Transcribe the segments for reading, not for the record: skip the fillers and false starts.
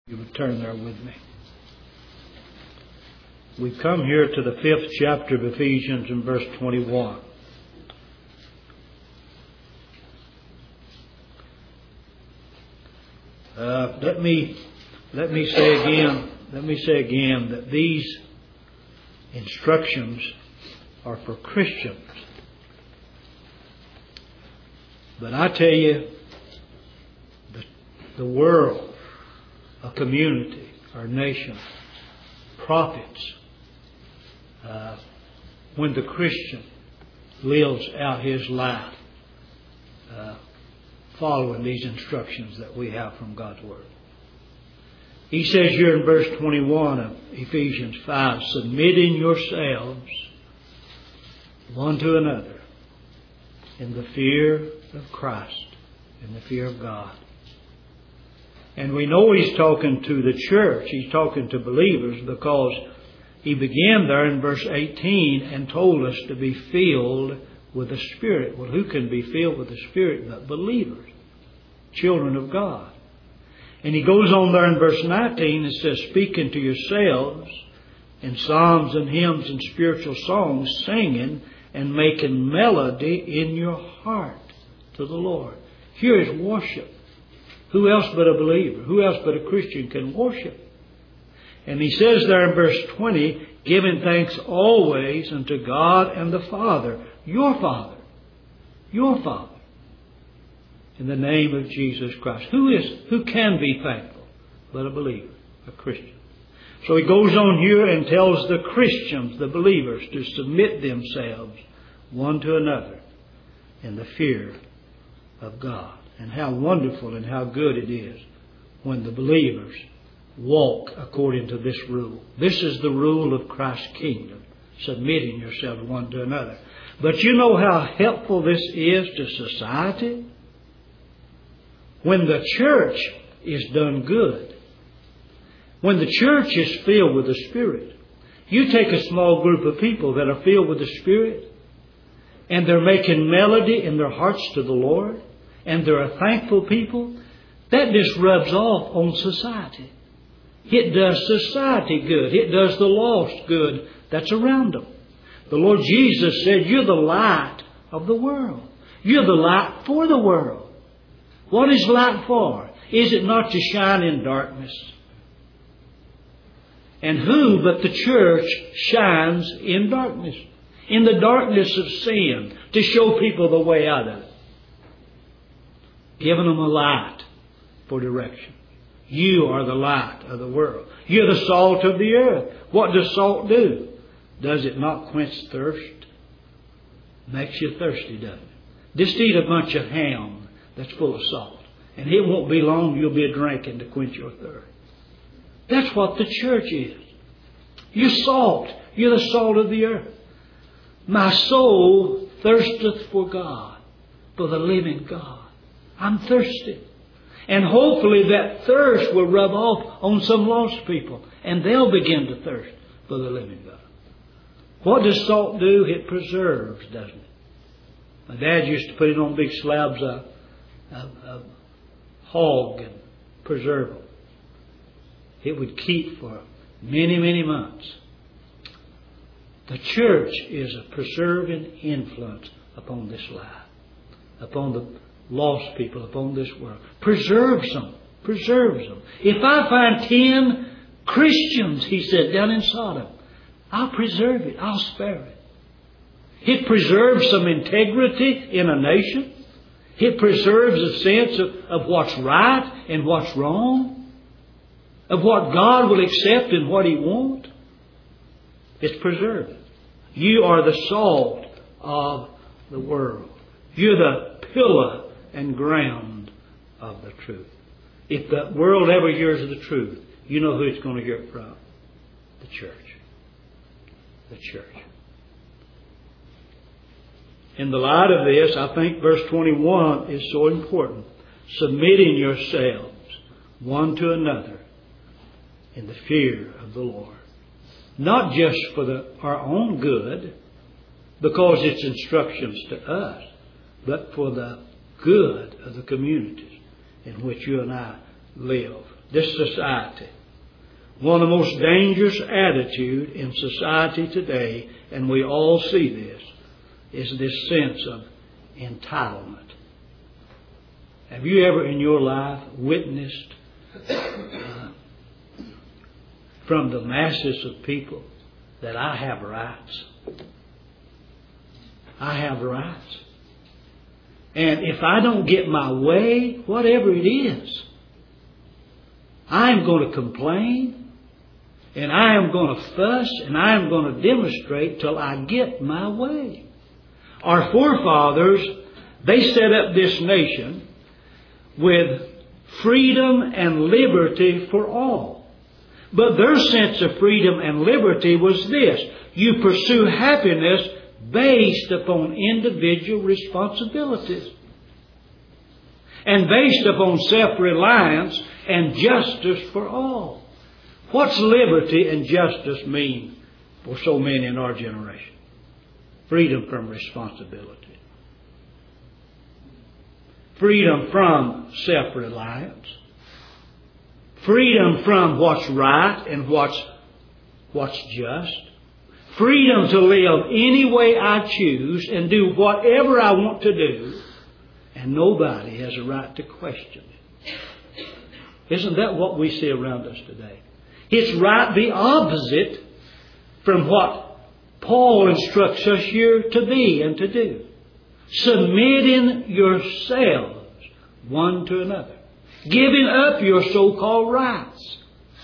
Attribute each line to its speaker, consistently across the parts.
Speaker 1: You would turn there with me. We've come here to the 5th chapter of Ephesians in verse 21. Let me say again that these instructions are for Christians. But I tell you, the world, a community, our nation, profits when the Christian lives out his life following these instructions that we have from God's Word. He says here in verse 21 of Ephesians 5, submitting yourselves one to another in the fear of Christ, in the fear of God. And we know he's talking to the church. He's talking to believers because he began there in verse 18 and told us to be filled with the Spirit. Well, who can be filled with the Spirit but believers, children of God? And he goes on there in verse 19 and says, speaking to yourselves in psalms and hymns and spiritual songs, singing and making melody in your heart to the Lord. Here is worship. Who else but a believer? Who else but a Christian can worship? And he says there in verse 20, giving thanks always unto God and the Father, your Father, in the name of Jesus Christ. Who can be thankful but a believer, a Christian? So he goes on here and tells the Christians, the believers, to submit themselves one to another in the fear of God. And how wonderful and how good it is when the believers walk according to this rule. This is the rule of Christ's kingdom, submitting yourselves one to another. But you know how helpful this is to society? When the church is done good, when the church is filled with the Spirit, you take a small group of people that are filled with the Spirit and they're making melody in their hearts to the Lord, and they're a thankful people, that just rubs off on society. It does society good. It does the lost good that's around them. The Lord Jesus said, you're the light of the world. You're the light for the world. What is light for? Is it not to shine in darkness? And who but the church shines in darkness? In the darkness of sin, to show people the way out of it. Giving them a light for direction. You are the light of the world. You're the salt of the earth. What does salt do? Does it not quench thirst? Makes you thirsty, doesn't it? Just eat a bunch of ham that's full of salt, and it won't be long you'll be drinking to quench your thirst. That's what the church is. You're salt. You're the salt of the earth. My soul thirsteth for God, for the living God. I'm thirsty. And hopefully that thirst will rub off on some lost people, and they'll begin to thirst for the living God. What does salt do? It preserves, doesn't it? My dad used to put it on big slabs of hog and preserve them. It would keep for many, many months. The church is a preserving influence upon this life, upon the lost people, upon this world. Preserves them. Preserves them. If I find 10 Christians, he said, down in Sodom, I'll preserve it. I'll spare it. It preserves some integrity in a nation. It preserves a sense of what's right and what's wrong, of what God will accept and what He won't. It's preserved. You are the salt of the world. You're the pillar and ground of the truth. If the world ever hears the truth, you know who it's going to hear it from? The church. The church. In the light of this, I think verse 21 is so important. Submitting yourselves one to another in the fear of the Lord. Not just for our own good, because it's instructions to us, but for the good of the communities in which you and I live. this society. One of the most dangerous attitudes in society today, and we all see this, is this sense of entitlement. Have you ever in your life witnessed from the masses of people that I have rights? I have rights. And if I don't get my way, whatever it is, I am going to complain, and I am going to fuss, and I am going to demonstrate till I get my way. Our forefathers, they set up this nation with freedom and liberty for all. But their sense of freedom and liberty was this: you pursue happiness based upon individual responsibilities and based upon self-reliance and justice for all. What's liberty and justice mean for so many in our generation? Freedom from responsibility. Freedom from self-reliance. Freedom from what's right and what's just. Freedom to live any way I choose and do whatever I want to do, and nobody has a right to question it. Isn't that what we see around us today? It's right the opposite from what Paul instructs us here to be and to do. Submitting yourselves one to another. Giving up your so-called rights.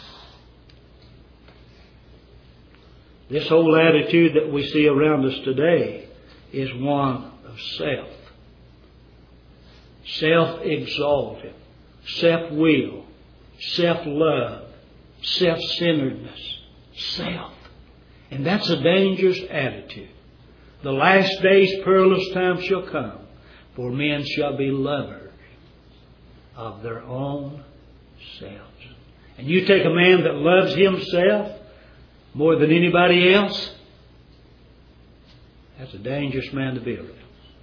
Speaker 1: This whole attitude that we see around us today is one of self. Self-exalted, self-will, self-love, self-centeredness, self. And that's a dangerous attitude. The last days perilous times shall come, for men shall be lovers of their own selves. And you take a man that loves himself more than anybody else, that's a dangerous man to be around.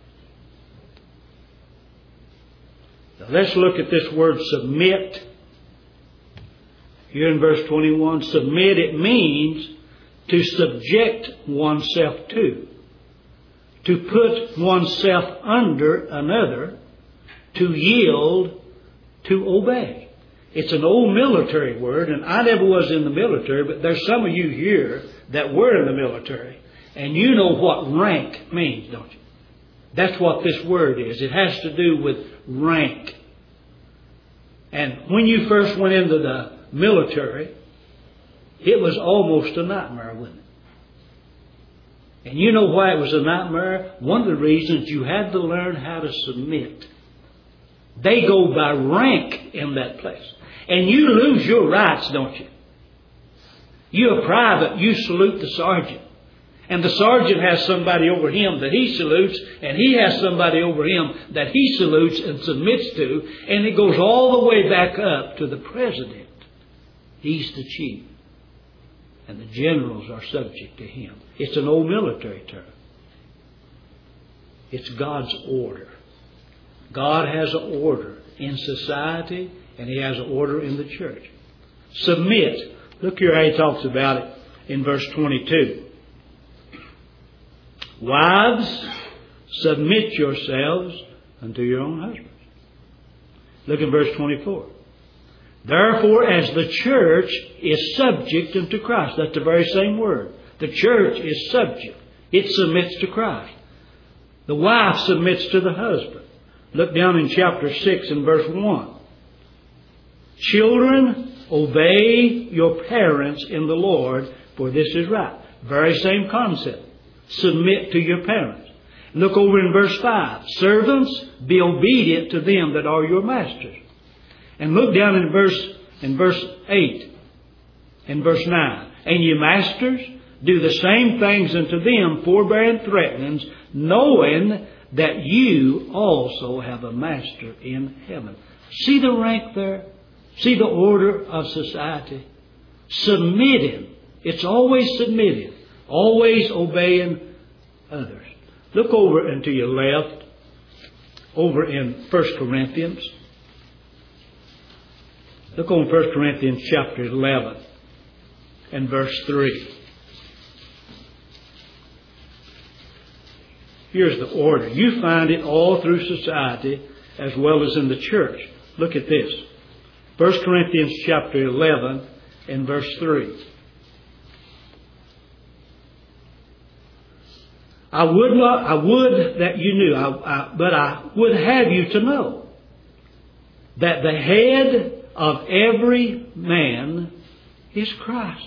Speaker 1: Now let's look at this word submit. Here in verse 21, submit, it means to subject oneself to put oneself under another, to yield, to obey. It's an old military word, and I never was in the military, but there's some of you here that were in the military, and you know what rank means, don't you? That's what this word is. It has to do with rank. And when you first went into the military, it was almost a nightmare, wasn't it? And you know why it was a nightmare? One of the reasons, you had to learn how to submit. They go by rank in that place. And you lose your rights, don't you? You're a private, you salute the sergeant. And the sergeant has somebody over him that he salutes, and he has somebody over him that he salutes and submits to, and it goes all the way back up to the president. He's the chief. And the generals are subject to him. It's an old military term. It's God's order. God has an order in society, and He has an order in the church. Submit. Look here how He talks about it in verse 22. Wives, submit yourselves unto your own husbands. Look in verse 24. Therefore, as the church is subject unto Christ. That's the very same word. The church is subject. It submits to Christ. The wife submits to the husband. Look down in chapter 6 and verse 1. Children, obey your parents in the Lord, for this is right. Very same concept. Submit to your parents. Look over in verse 5. Servants, be obedient to them that are your masters. And look down in verse 8 and verse 9. And ye masters, do the same things unto them, forbearing threatenings, knowing that you also have a master in heaven. See the rank there? See the order of society? Submitting. It's always submitting. Always obeying others. Look over and to your left, over in 1 Corinthians. Look on 1 Corinthians chapter 11 and verse 3. Here's the order. You find it all through society as well as in the church. Look at this. 1 Corinthians chapter 11 and verse 3. I would that you knew, but I would have you to know that the head of every man is Christ.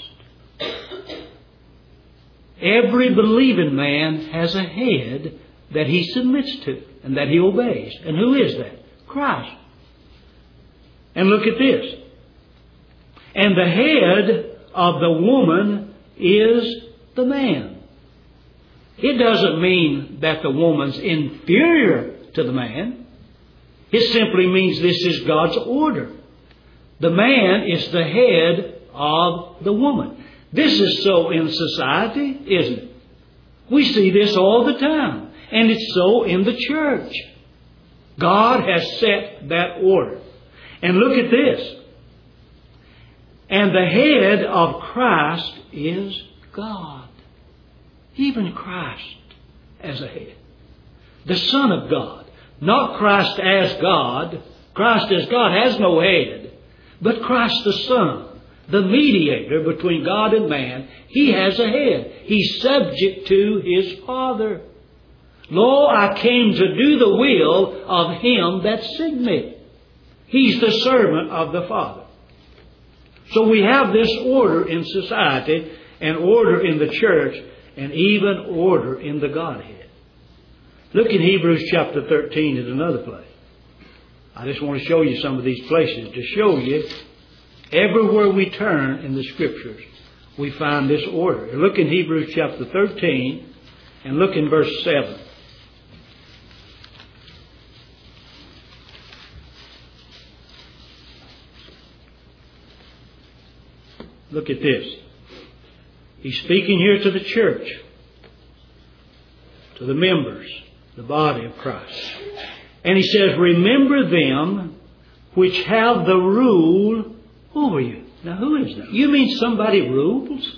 Speaker 1: Every believing man has a head that he submits to and that he obeys. And who is that? Christ. And look at this. And the head of the woman is the man. It doesn't mean that the woman's inferior to the man. It simply means this is God's order. The man is the head of the woman. This is so in society, isn't it? We see this all the time. And it's so in the church. God has set that order. And look at this. And the head of Christ is God. Even Christ as a head. The Son of God. Not Christ as God. Christ as God has no head. But Christ the Son. The mediator between God and man. He has a head. He's subject to His Father. Lo, I came to do the will of Him that sent me. He's the servant of the Father. So we have this order in society and order in the church and even order in the Godhead. Look in Hebrews chapter 13 at another place. I just want to show you some of these places to show you everywhere we turn in the Scriptures we find this order. Look in Hebrews chapter 13 and look in verse 7. Look at this. He's speaking here to the church, to the members, the body of Christ. And he says, remember them which have the rule over you. Now who is that? You mean somebody rules?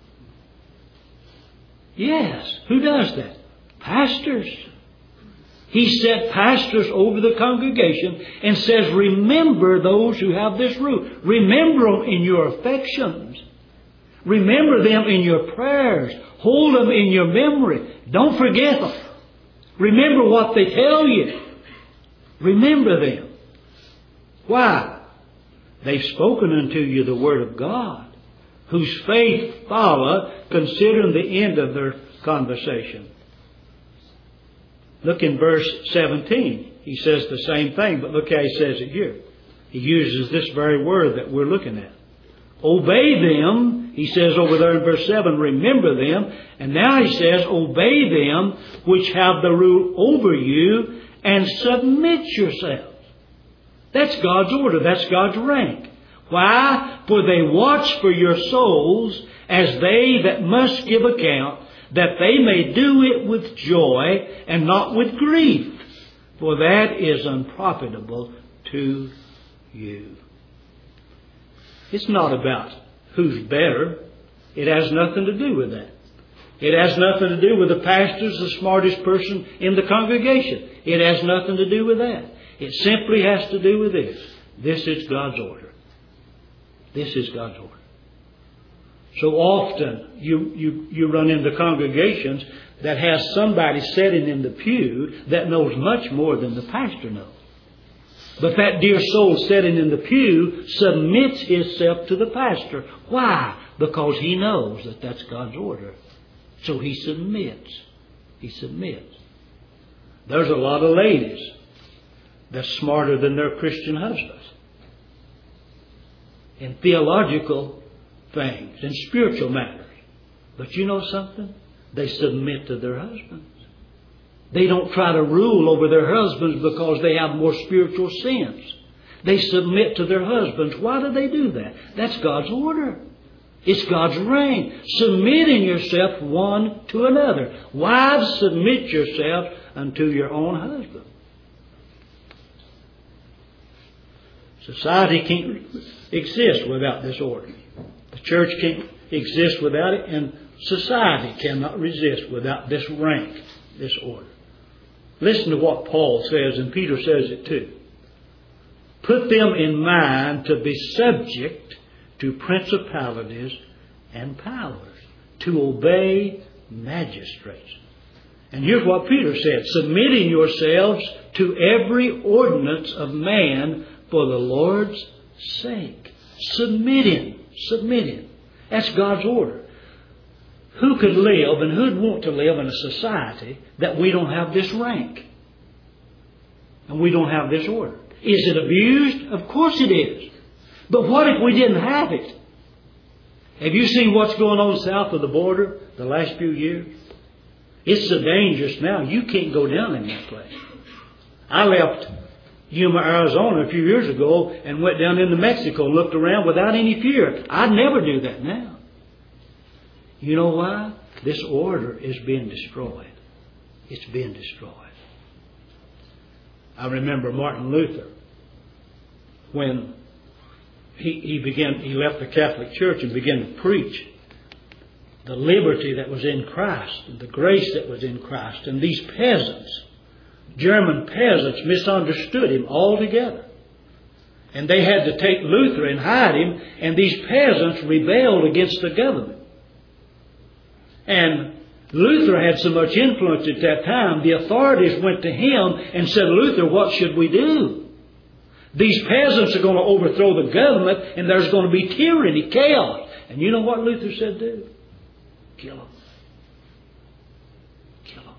Speaker 1: Yes. Who does that? Pastors. He set pastors over the congregation and says, remember those who have this rule. Remember them in your affections. Remember them in your prayers. Hold them in your memory. Don't forget them. Remember what they tell you. Remember them. Why? They've spoken unto you the Word of God, whose faith follow, considering the end of their conversation. Look in verse 17. He says the same thing, but look how he says it here. He uses this very word that we're looking at. Obey them. He says over there in verse 7, remember them. And now he says, obey them which have the rule over you and submit yourselves. That's God's order. That's God's rank. Why? For they watch for your souls as they that must give account, that they may do it with joy and not with grief, for that is unprofitable to you. It's not about who's better. It has nothing to do with that. It has nothing to do with the pastor's the smartest person in the congregation. It has nothing to do with that. It simply has to do with this. This is God's order. This is God's order. So often you run into congregations that has somebody sitting in the pew that knows much more than the pastor knows. But that dear soul sitting in the pew submits himself to the pastor. Why? Because he knows that that's God's order. So he submits. He submits. There's a lot of ladies that's smarter than their Christian husbands in theological things, in spiritual matters. But you know something? They submit to their husbands. They don't try to rule over their husbands because they have more spiritual sense. They submit to their husbands. Why do they do that? That's God's order. It's God's reign. Submitting yourself one to another. Wives, submit yourself unto your own husband. Society exist without this order. The church can't exist without it, and society cannot resist without this rank, this order. Listen to what Paul says, and Peter says it too. Put them in mind to be subject to principalities and powers, to obey magistrates. And here's what Peter said, submitting yourselves to every ordinance of man for the Lord's sake. Submitting. That's God's order. Who could live and who'd want to live in a society that we don't have this rank? And we don't have this order. Is it abused? Of course it is. But what if we didn't have it? Have you seen what's going on south of the border the last few years? It's so dangerous now. You can't go down in that place. I left Yuma, Arizona a few years ago and went down into Mexico and looked around without any fear. I'd never do that now. You know why? This order is being destroyed. It's being destroyed. I remember Martin Luther when he left the Catholic Church and began to preach the liberty that was in Christ and the grace that was in Christ. And these peasants, German peasants, misunderstood him altogether. And they had to take Luther and hide him, and these peasants rebelled against the government. And Luther had so much influence at that time, the authorities went to him and said, Luther, what should we do? These peasants are going to overthrow the government, and there's going to be tyranny, chaos. And you know what Luther said do? Kill them. Kill them.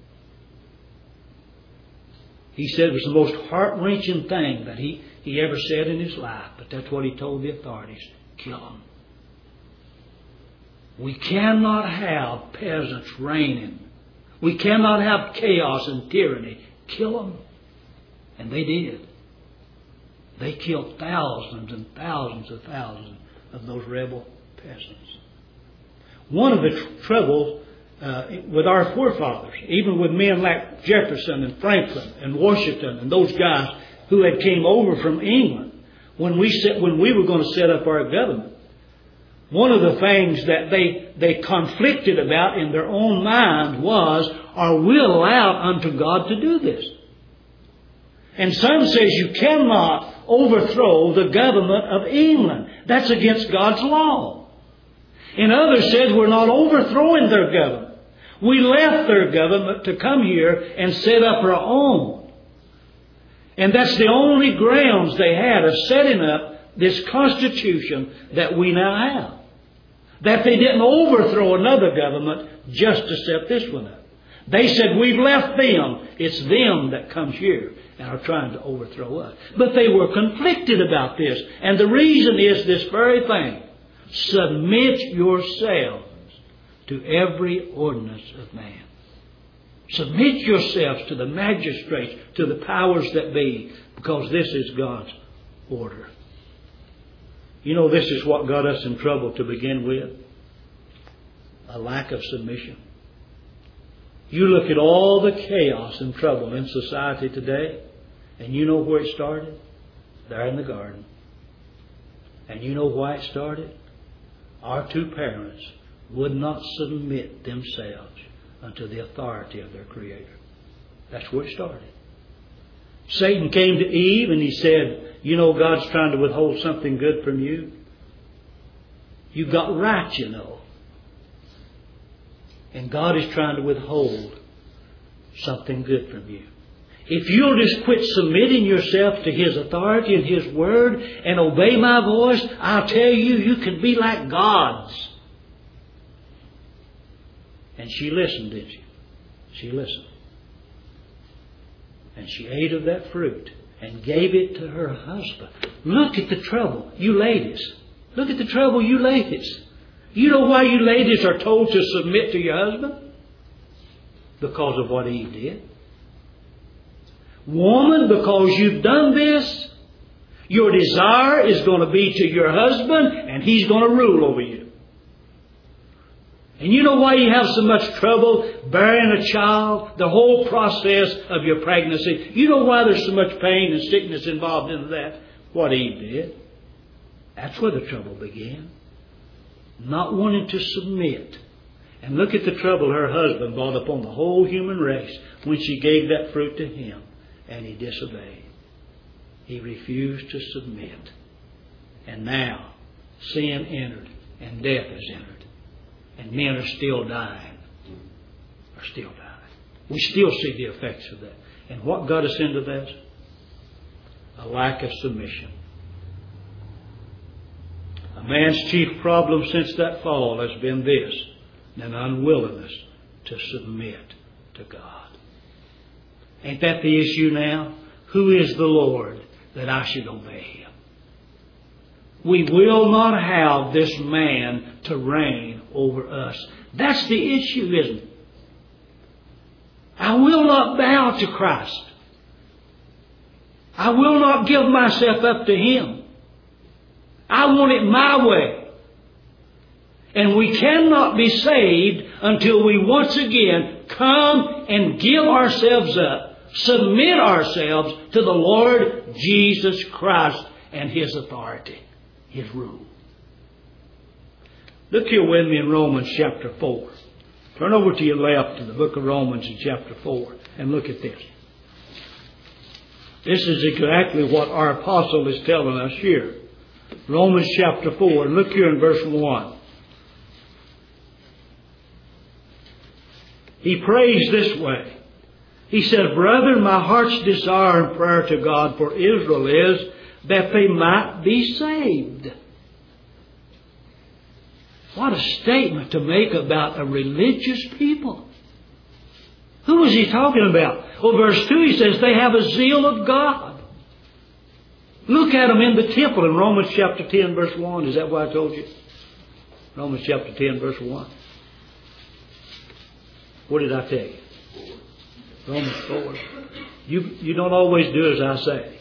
Speaker 1: He said it was the most heart-wrenching thing that he ever said in his life. But that's what he told the authorities. Kill them. We cannot have peasants reigning. We cannot have chaos and tyranny. Kill them. And they did. They killed thousands and thousands of those rebel peasants. One of the troubles with our forefathers, even with men like Jefferson and Franklin and Washington and those guys who had came over from England, when we were going to set up our government, one of the things that they conflicted about in their own mind was, are we allowed unto God to do this? And some says you cannot overthrow the government of England. That's against God's law. And others said we're not overthrowing their government. We left their government to come here and set up our own. And that's the only grounds they had of setting up this Constitution that we now have. That they didn't overthrow another government just to set this one up. They said, we've left them. It's them that comes here and are trying to overthrow us. But they were conflicted about this. And the reason is this very thing. Submit yourselves to every ordinance of man. Submit yourselves to the magistrates, to the powers that be, because this is God's order. You know, this is what got us in trouble to begin with. A lack of submission. You look at all the chaos and trouble in society today, and you know where it started? There in the garden. And you know why it started? Our two parents would not submit themselves unto the authority of their Creator. That's where it started. Satan came to Eve and he said, you know, God's trying to withhold something good from you. You got right, you know. And God is trying to withhold something good from you. If you'll just quit submitting yourself to His authority and His Word and obey my voice, I'll tell you, you can be like gods. And she listened, didn't she? She listened. And she ate of that fruit and gave it to her husband. Look at the trouble, you ladies. Look at the trouble, you ladies. You know why you ladies are told to submit to your husband? Because of what Eve did. Woman, because you've done this, your desire is going to be to your husband and he's going to rule over you. And you know why you have so much trouble bearing a child, the whole process of your pregnancy? You know why there's so much pain and sickness involved in that? What Eve did. That's where the trouble began. Not wanting to submit. And look at the trouble her husband brought upon the whole human race when she gave that fruit to him and he disobeyed. He refused to submit. And now sin entered and death has entered. And men are still dying. Are still dying. We still see the effects of that. And what got us into this? A lack of submission. A man's chief problem since that fall has been this: an unwillingness to submit to God. Ain't that the issue now? Who is the Lord that I should obey Him? We will not have this man to reign over us. That's the issue, isn't it? I will not bow to Christ. I will not give myself up to Him. I want it my way. And we cannot be saved until we once again come and give ourselves up, submit ourselves to the Lord Jesus Christ and His authority, His rule. Look here with me in Romans chapter 4. Turn over to your left to the book of Romans in chapter 4 and look at this. This is exactly what our apostle is telling us here. Romans chapter 4. Look here in verse 1. He prays this way. He said, "Brethren, my heart's desire and prayer to God for Israel is that they might be saved." What a statement to make about a religious people. Who is he talking about? Well, verse 2, he says they have a zeal of God. Look at them in the temple in Romans chapter 10 verse 1. Is that what I told you? Romans chapter 10 verse 1. What did I tell you? Romans 4. You don't always do as I say.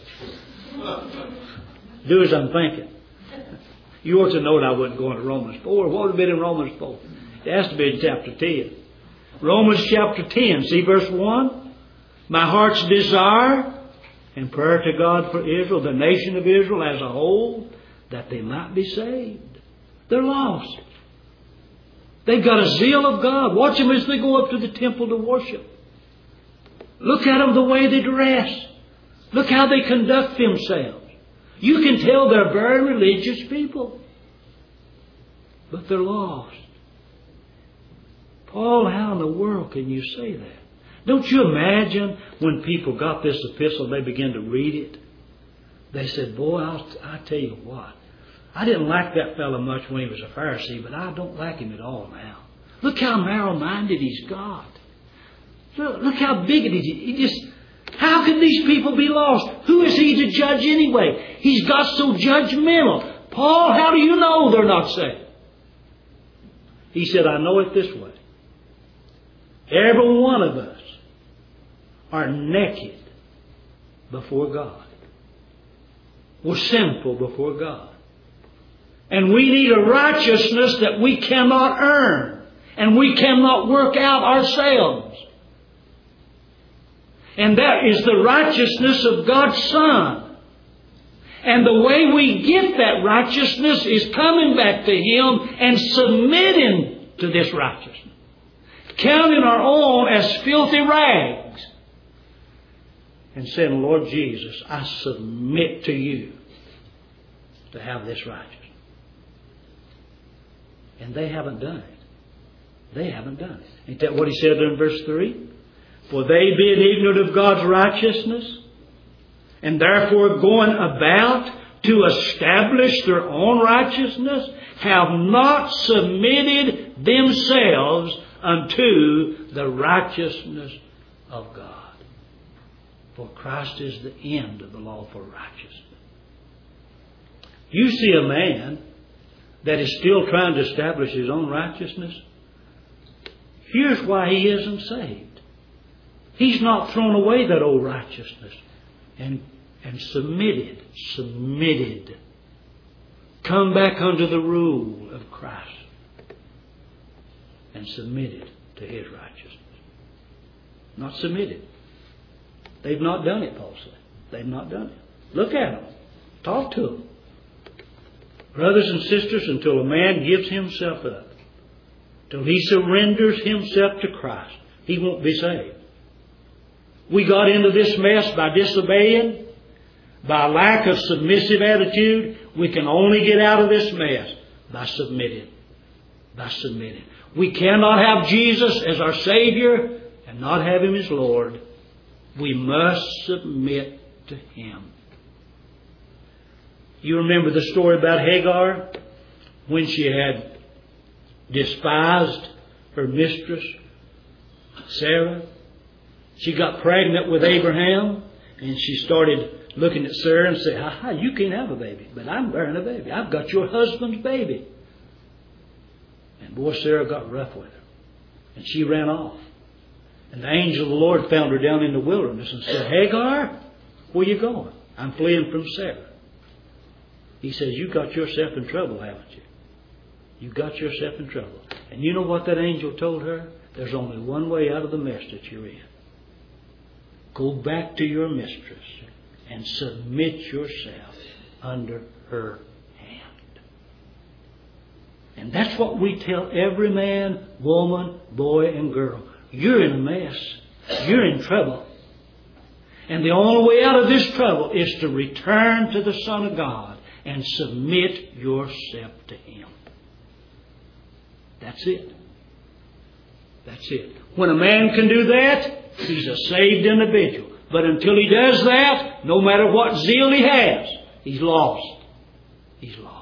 Speaker 1: Do as I'm thinking. You ought to know that I wasn't going to Romans 4. What would have been in Romans 4? It has to be in chapter 10. Romans chapter 10. See verse 1? My heart's desire and prayer to God for Israel, the nation of Israel as a whole, that they might be saved. They're lost. They've got a zeal of God. Watch them as they go up to the temple to worship. Look at them the way they dress. Look how they conduct themselves. You can tell they're very religious people. But they're lost. Paul, how in the world can you say that? Don't you imagine when people got this epistle, they began to read it? They said, boy, I'll tell you what. I didn't like that fellow much when he was a Pharisee, but I don't like him at all now. Look how narrow-minded he's got. Look how bigoted he is. How can these people be lost? Who is he to judge anyway? He's got so judgmental. Paul, how do you know they're not saved? He said, I know it this way. Every one of us are naked before God. We're sinful before God. And we need a righteousness that we cannot earn. And we cannot work out ourselves. And that is the righteousness of God's Son. And the way we get that righteousness is coming back to Him and submitting to this righteousness. Counting our own as filthy rags. And saying, Lord Jesus, I submit to you to have this righteousness. And they haven't done it. They haven't done it. Ain't that what he said in verse 3? For they being ignorant of God's righteousness, and therefore going about to establish their own righteousness, have not submitted themselves unto the righteousness of God. For Christ is the end of the law for righteousness. You see a man that is still trying to establish his own righteousness. Here's why he isn't saved. He's not thrown away that old righteousness and submitted. Come back under the rule of Christ and submitted to His righteousness. Not submitted. They've not done it, Paul said. They've not done it. Look at them. Talk to them. Brothers and sisters, until a man gives himself up, till he surrenders himself to Christ, he won't be saved. We got into this mess by disobeying, by lack of submissive attitude. We can only get out of this mess by submitting. By submitting. We cannot have Jesus as our Savior and not have Him as Lord. We must submit to Him. You remember the story about Hagar when she had despised her mistress, Sarah. She got pregnant with Abraham, and she started looking at Sarah and said, "Ha, you can't have a baby, but I'm bearing a baby. I've got your husband's baby." And boy, Sarah got rough with her. And she ran off. And the angel of the Lord found her down in the wilderness and said, "Hagar, where you going?" "I'm fleeing from Sarah." He says, "You got yourself in trouble, haven't you? You got yourself in trouble." And you know what that angel told her? There's only one way out of the mess that you're in. Go back to your mistress and submit yourself under her hand. And that's what we tell every man, woman, boy, and girl. You're in a mess. You're in trouble. And the only way out of this trouble is to return to the Son of God and submit yourself to Him. That's it. That's it. When a man can do that, he's a saved individual. But until he does that, no matter what zeal he has, he's lost. He's lost.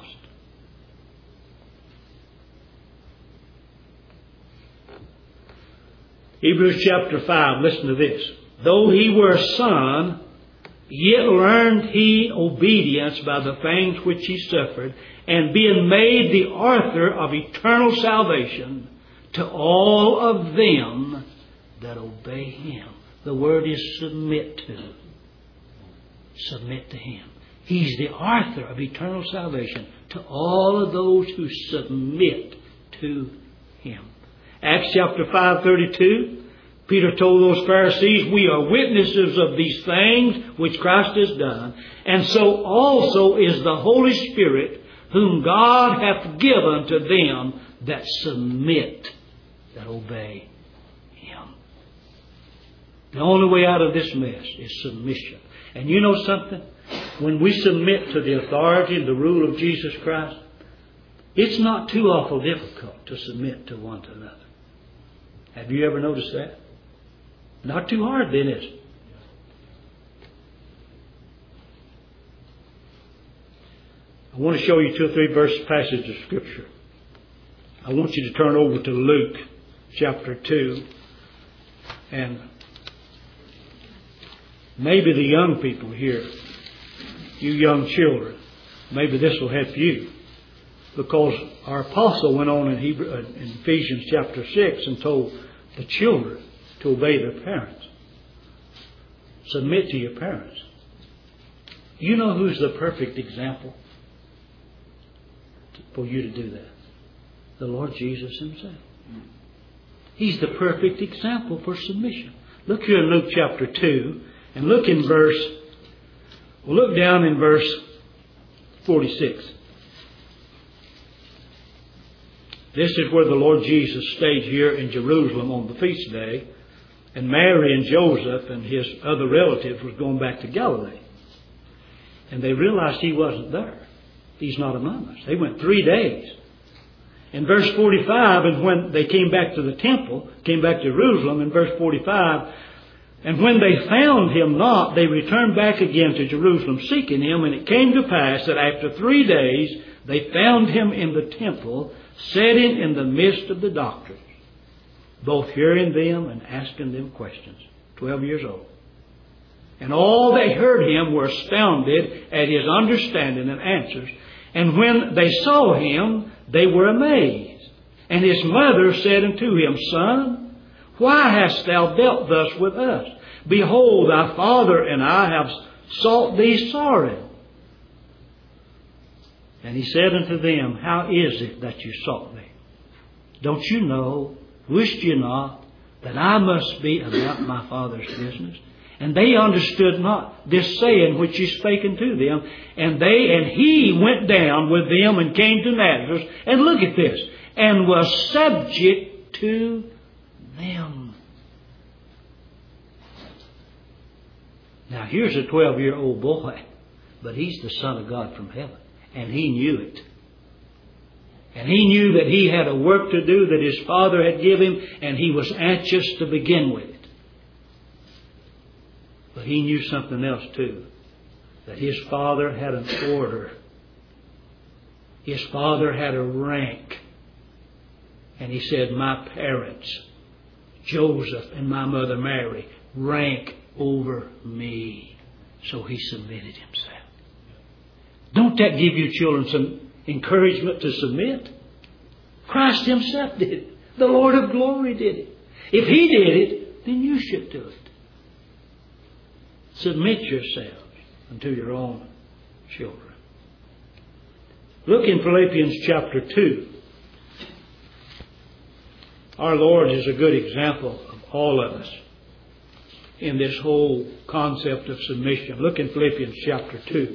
Speaker 1: Hebrews chapter 5, listen to this. Though he were a son, yet learned he obedience by the things which he suffered, and being made the author of eternal salvation to all of them that obey Him. The word is submit to. Submit to Him. He's the author of eternal salvation to all of those who submit to Him. Acts chapter 5:32, Peter told those Pharisees, "We are witnesses of these things which Christ has done, and so also is the Holy Spirit, whom God hath given to them that submit," that obey Him. The only way out of this mess is submission. And you know something? When we submit to the authority and the rule of Jesus Christ, it's not too awful difficult to submit to one to another. Have you ever noticed that? Not too hard then, is it? I want to show you 2 or 3 verse passages of Scripture. I want you to turn over to Luke chapter 2. And maybe the young people here, you young children, maybe this will help you. Because our apostle went on in Ephesians chapter 6 and told the children to obey their parents. Submit to your parents. You know who's the perfect example for you to do that? The Lord Jesus Himself. He's the perfect example for submission. Look here in Luke chapter 2 and look down in verse 46. This is where the Lord Jesus stayed here in Jerusalem on the feast day, and Mary and Joseph and his other relatives was going back to Galilee. And they realized He wasn't there. He's not among us. They went 3 days. In verse 45, and when they came back to the temple, came back to Jerusalem, in verse 45, and when they found Him not, they returned back again to Jerusalem seeking Him. And it came to pass that after 3 days, they found Him in the temple, sitting in the midst of the doctors, both hearing them and asking them questions. 12 years old. And all they heard Him were astounded at His understanding and answers. And when they saw Him, they were amazed. And His mother said unto Him, Son, why hast thou dealt thus with us? Behold, thy father and I have sought thee sorry. And He said unto them, How is it that you sought me? Don't you know, wished you not, that I must be about my Father's business? And they understood not this saying which he spake unto them. And he went down with them and came to Nazareth. And look at this. And was subject to them. Now here's a 12-year-old boy. But he's the Son of God from heaven. And he knew it. And he knew that he had a work to do that his Father had given him. And he was anxious to begin with it. But he knew something else too. That his Father had an order. His Father had a rank. And he said, my parents, Joseph and my mother Mary, rank over me. So he submitted himself. Don't that give you children some encouragement to submit? Christ himself did it. The Lord of glory did it. If he did it, then you should do it. Submit yourselves unto your own children. Look in Philippians chapter 2. Our Lord is a good example of all of us in this whole concept of submission. Look in Philippians chapter 2.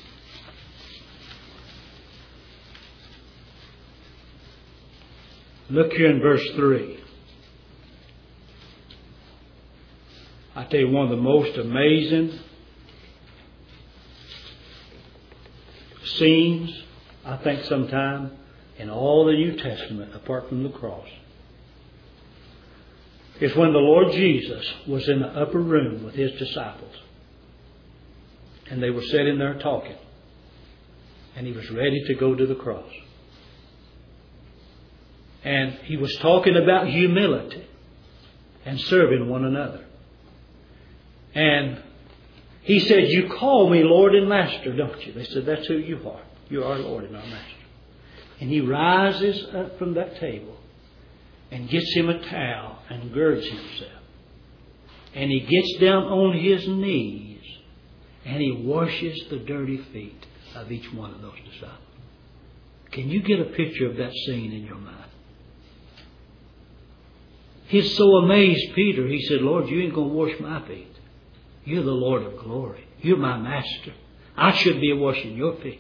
Speaker 1: Look here in verse 3. I tell you, one of the most amazing scenes, I think, sometime in all the New Testament, apart from the cross, is when the Lord Jesus was in the upper room with his disciples. And they were sitting there talking. And he was ready to go to the cross. And he was talking about humility and serving one another. And he said, you call me Lord and Master, don't you? They said, that's who you are. You are Lord and our Master. And he rises up from that table and gets him a towel and girds himself. And he gets down on his knees and he washes the dirty feet of each one of those disciples. Can you get a picture of that scene in your mind? He so amazed Peter, he said, Lord, you ain't going to wash my feet. You're the Lord of glory. You're my Master. I should be washing your feet.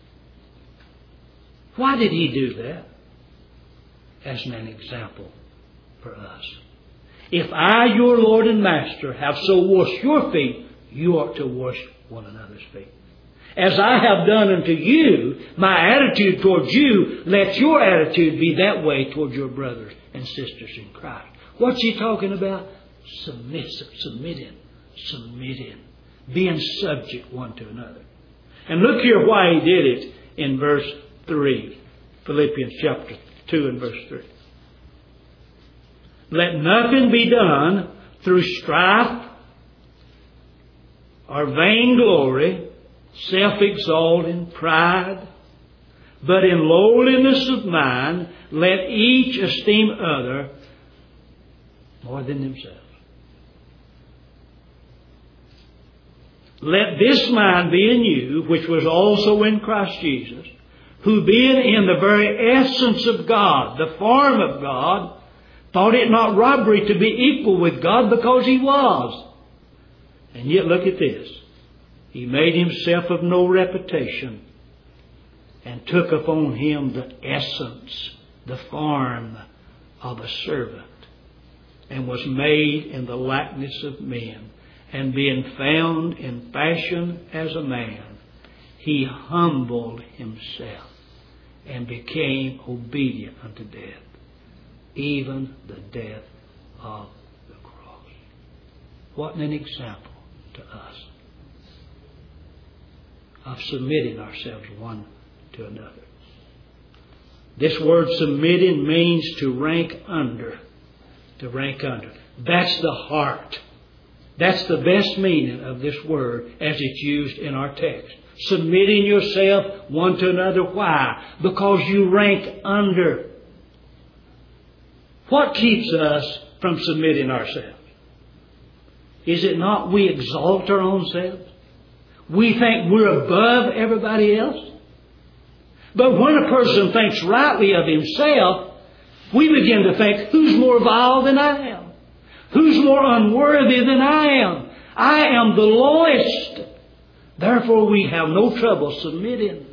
Speaker 1: Why did he do that? As an example for us. If I, your Lord and Master, have so washed your feet, you ought to wash one another's feet. As I have done unto you, my attitude towards you, let your attitude be that way towards your brothers and sisters in Christ. What's he talking about? Submitting. Being subject one to another. And look here why he did it in verse 3. Philippians chapter 2 and verse 3. Let nothing be done through strife or vainglory, self-exalting, pride, but in lowliness of mind, let each esteem other more than themselves. Let this mind be in you, which was also in Christ Jesus, who being in the very essence of God, the form of God, thought it not robbery to be equal with God, because he was. And yet look at this. He made himself of no reputation and took upon him the essence, the form of a servant, and was made in the likeness of men. And being found in fashion as a man, he humbled himself and became obedient unto death, even the death of the cross. What an example to us of submitting ourselves one to another. This word submitting means to rank under. To rank under. That's the heart. That's the best meaning of this word as it's used in our text. Submitting yourself one to another. Why? Because you rank under. What keeps us from submitting ourselves? Is it not we exalt our own selves? We think we're above everybody else? But when a person thinks rightly of himself, we begin to think, who's more vile than I am? Who's more unworthy than I am? I am the lowest. Therefore we have no trouble submitting.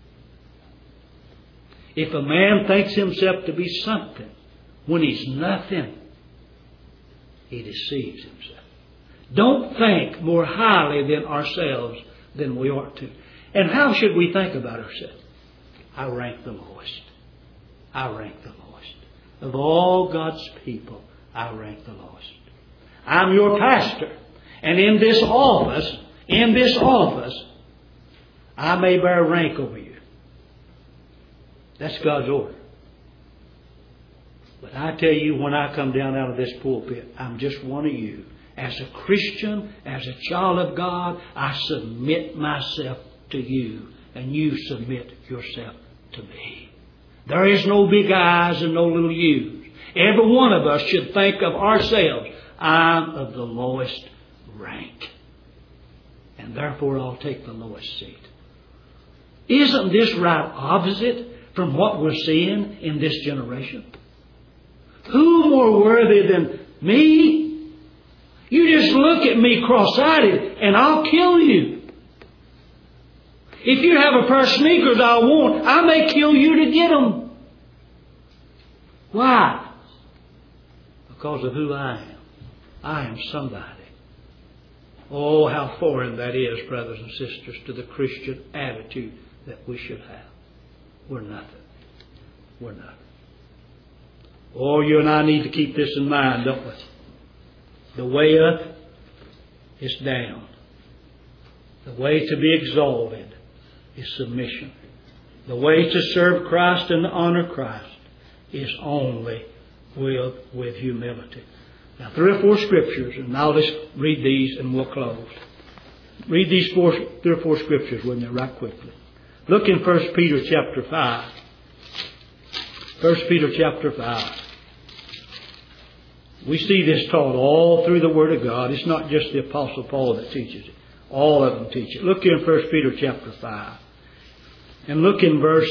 Speaker 1: If a man thinks himself to be something when he's nothing, he deceives himself. Don't think more highly than ourselves than we ought to. And how should we think about ourselves? I rank the lowest. I rank the lowest. Of all God's people, I rank the lowest. I'm your pastor. And in this office, I may bear rank over you. That's God's order. But I tell you, when I come down out of this pulpit, I'm just one of you. As a Christian, as a child of God, I submit myself to you, and you submit yourself to me. There is no big I's and no little U's. Every one of us should think of ourselves, I'm of the lowest rank, and therefore I'll take the lowest seat. Isn't this right opposite from what we're seeing in this generation? Who more worthy than me? You just look at me cross-eyed and I'll kill you. If you have a pair of sneakers I want, I may kill you to get them. Why? Because of who I am. I am somebody. Oh, how foreign that is, brothers and sisters, to the Christian attitude that we should have. We're nothing. We're nothing. Oh, you and I need to keep this in mind, don't we? The way up is down. The way to be exalted is submission. The way to serve Christ and to honor Christ is only with humility. Now, 3 or 4 scriptures, and now let's read these and we'll close. Read these 3 or 4 scriptures with me right quickly. Look in 1 Peter chapter 5. 1 Peter chapter 5. We see this taught all through the Word of God. It's not just the Apostle Paul that teaches it. All of them teach it. Look in 1 Peter chapter 5. And look in verse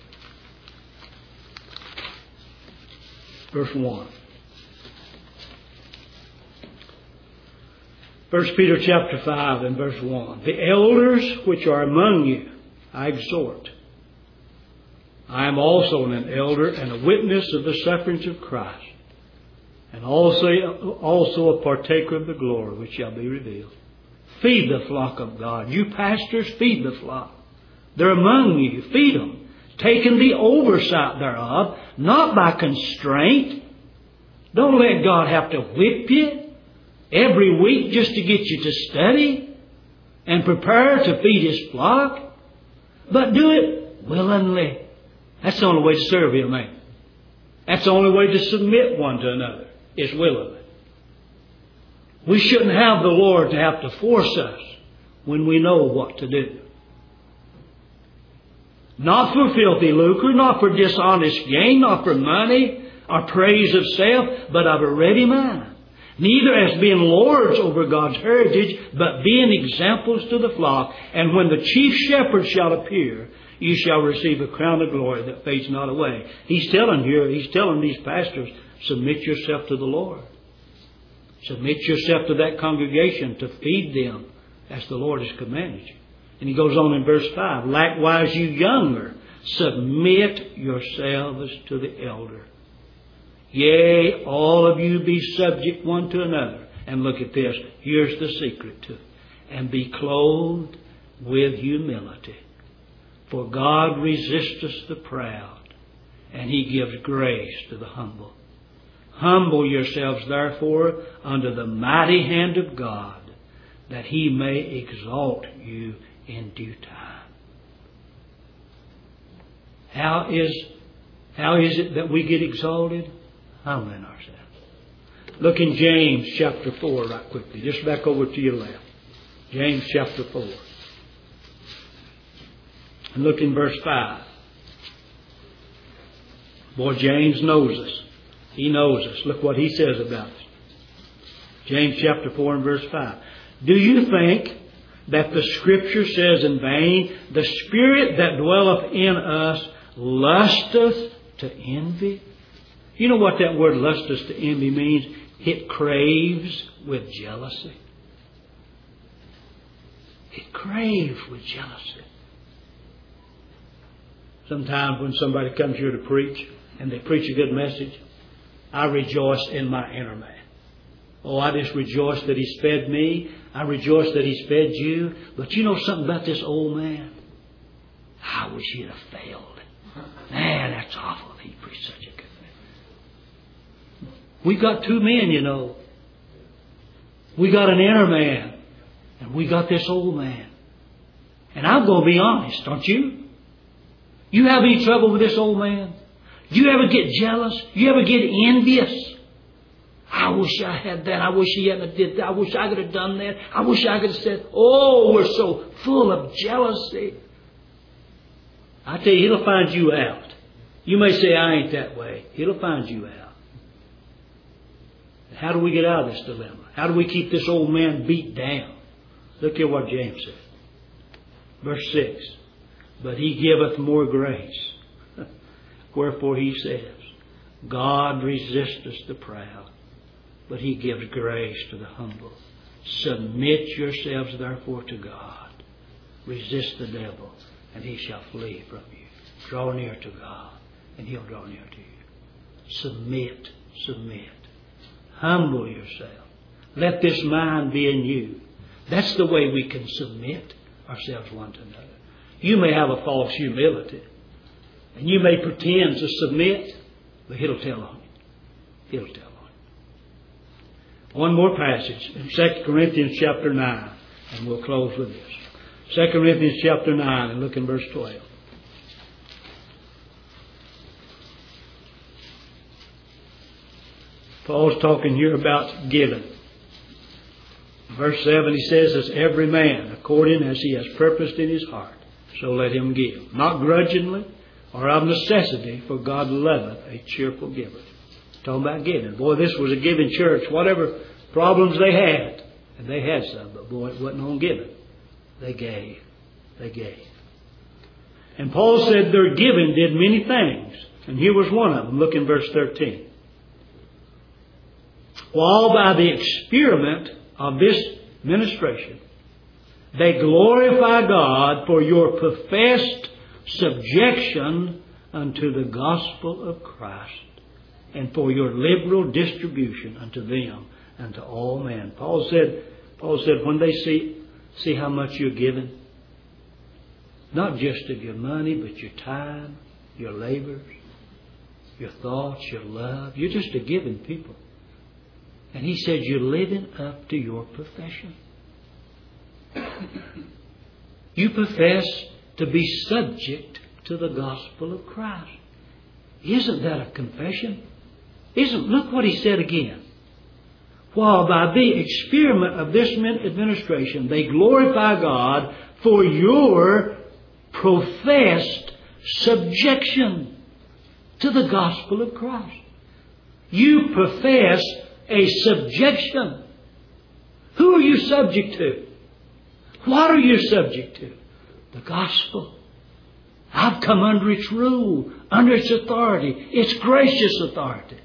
Speaker 1: 1. 1 Peter chapter 5 and verse 1. The elders which are among you, I exhort. I am also an elder and a witness of the sufferings of Christ, and also a partaker of the glory which shall be revealed. Feed the flock of God. You pastors, feed the flock. They're among you. Feed them. Taking the oversight thereof, not by constraint. Don't let God have to whip you every week just to get you to study and prepare to feed His flock. But do it willingly. That's the only way to serve Him, man. That's the only way to submit one to another, is willingly. We shouldn't have the Lord to have to force us when we know what to do. Not for filthy lucre, not for dishonest gain, not for money or praise of self, but of a ready mind. Neither as being lords over God's heritage, but being examples to the flock. And when the chief shepherd shall appear, you shall receive a crown of glory that fades not away. He's telling these pastors, submit yourself to the Lord. Submit yourself to that congregation to feed them as the Lord has commanded you. And he goes on in verse 5. Likewise, you younger, submit yourselves to the elder. Yea, all of you be subject one to another. And look at this. Here's the secret to it. And be clothed with humility. For God resisteth the proud, and He gives grace to the humble. Humble yourselves, therefore, under the mighty hand of God, that He may exalt you in due time. How is it that we get exalted? Humbling ourselves. Look in James chapter 4 right quickly. Just back over to your left. James chapter 4. And look in verse 5. Boy, James knows us. He knows us. Look what he says about us. James chapter 4 and verse 5. Do you think that the Scripture says in vain, the Spirit that dwelleth in us lusteth to envy? You know what that word lusteth to envy means? It craves with jealousy. It craves with jealousy. Sometimes when somebody comes here to preach and they preach a good message, I rejoice in my inner man. Oh, I just rejoice that He's fed me. I rejoice that He's fed you. But you know something about this old man? I wish he'd have failed. Man, that's awful if he preached such a good thing. We've got two men, you know. We got an inner man. And we got this old man. And I'm going to be honest, don't you? You have any trouble with this old man? Do you ever get jealous? Do you ever get envious? I wish I had that. I wish he hadn't did that. I wish I could have done that. I wish I could have said, oh, we're so full of jealousy. I tell you, He'll find you out. You may say, I ain't that way. He'll find you out. How do we get out of this dilemma? How do we keep this old man beat down? Look at what James said. Verse 6. But He giveth more grace. Wherefore He says, God resisteth the proud, but He gives grace to the humble. Submit yourselves therefore to God. Resist the devil, and he shall flee from you. Draw near to God, and He'll draw near to you. Submit, submit. Humble yourself. Let this mind be in you. That's the way we can submit ourselves one to another. You may have a false humility, and you may pretend to submit, but He'll tell on you. He'll tell on you. One more passage in 2 Corinthians chapter 9, and we'll close with this. 2 Corinthians chapter 9, and look in verse 12. Paul's talking here about giving. Verse 7, he says, as every man, according as he has purposed in his heart, so let him give. Not grudgingly or of necessity, for God loveth a cheerful giver. Talking about giving. Boy, this was a giving church. Whatever problems they had, and they had some, but boy, it wasn't on giving. They gave. They gave. And Paul said their giving did many things. And here was one of them. Look in verse 13. While by the experiment of this ministration, they glorify God for your professed subjection unto the gospel of Christ, and for your liberal distribution unto them and to all men. Paul said, when they see how much you're giving, not just of your money, but your time, your labors, your thoughts, your love, you're just a giving people. And he said, you're living up to your profession. You profess to be subject to the gospel of Christ. Isn't that a confession? Look what he said again. While by the experiment of this administration they glorify God for your professed subjection to the gospel of Christ. You profess a subjection. Who are you subject to? What are you subject to? The gospel. I've come under its rule, under its authority, its gracious authority.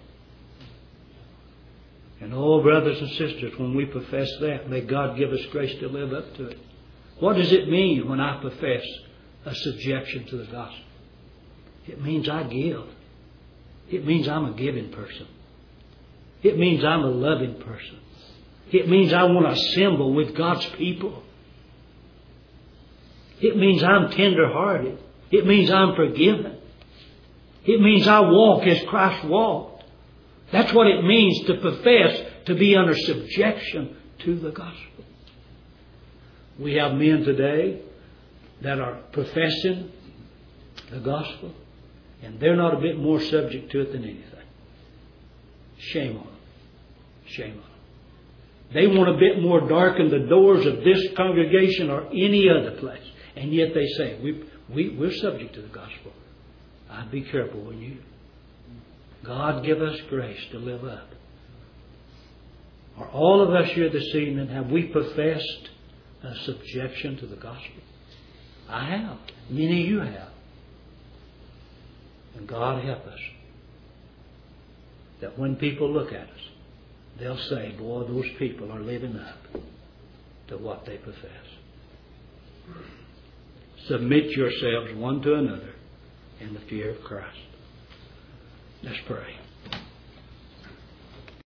Speaker 1: And oh, brothers and sisters, when we profess that, may God give us grace to live up to it. What does it mean when I profess a subjection to the gospel? It means I give. It means I'm a giving person. It means I'm a loving person. It means I want to assemble with God's people. It means I'm tender-hearted. It means I'm forgiven. It means I walk as Christ walked. That's what it means to profess to be under subjection to the gospel. We have men today that are professing the gospel, and they're not a bit more subject to it than anything. Shame on them. Shame on them. They want a bit more darken the doors of this congregation or any other place. And yet they say, we're subject to the gospel. I'd be careful when you. God give us grace to live up. Are all of us here this evening, have we professed a subjection to the gospel? I have. Many of you have. And God help us. That when people look at us, they'll say, boy, those people are living up to what they profess. Submit yourselves one to another in the fear of Christ. Let's pray.